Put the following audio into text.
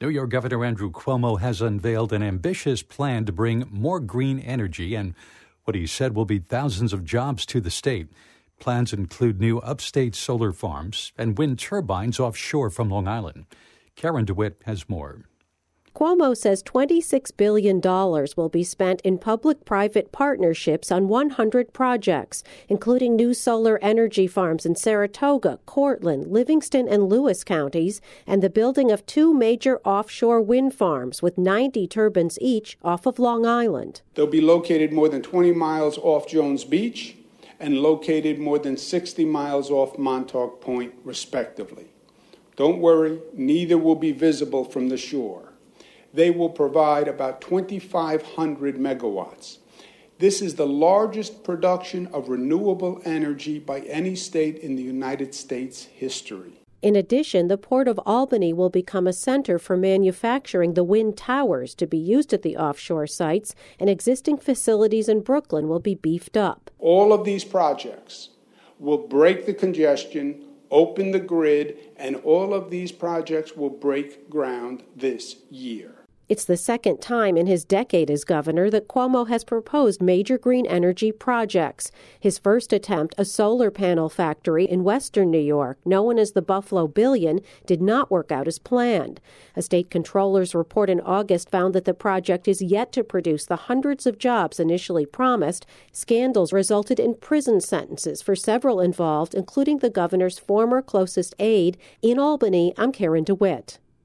New York Governor Andrew Cuomo has unveiled an ambitious plan to bring more green energy and what he said will be thousands of jobs to the state. Plans include new upstate solar farms and wind turbines offshore from Long Island. Karen DeWitt has more. Cuomo says $26 billion will be spent in public-private partnerships on 100 projects, including new solar energy farms in Saratoga, Cortland, Livingston, and Lewis counties, and the building of 2 major offshore wind farms with 90 turbines each off of Long Island. They'll be located more than 20 miles off Jones Beach and located more than 60 miles off Montauk Point, respectively. Don't worry, neither will be visible from the shore. They will provide about 2,500 megawatts. This is the largest production of renewable energy by any state in the United States history. In addition, the Port of Albany will become a center for manufacturing the wind towers to be used at the offshore sites, and existing facilities in Brooklyn will be beefed up. All of these projects will break the congestion, open the grid, and all of these projects will break ground this year. It's the second time in his decade as governor that Cuomo has proposed major green energy projects. His first attempt, a solar panel factory in western New York, known as the Buffalo Billion, did not work out as planned. A state controller's report in August found that the project is yet to produce the hundreds of jobs initially promised. Scandals resulted in prison sentences for several involved, including the governor's former closest aide. In Albany, I'm Karen DeWitt.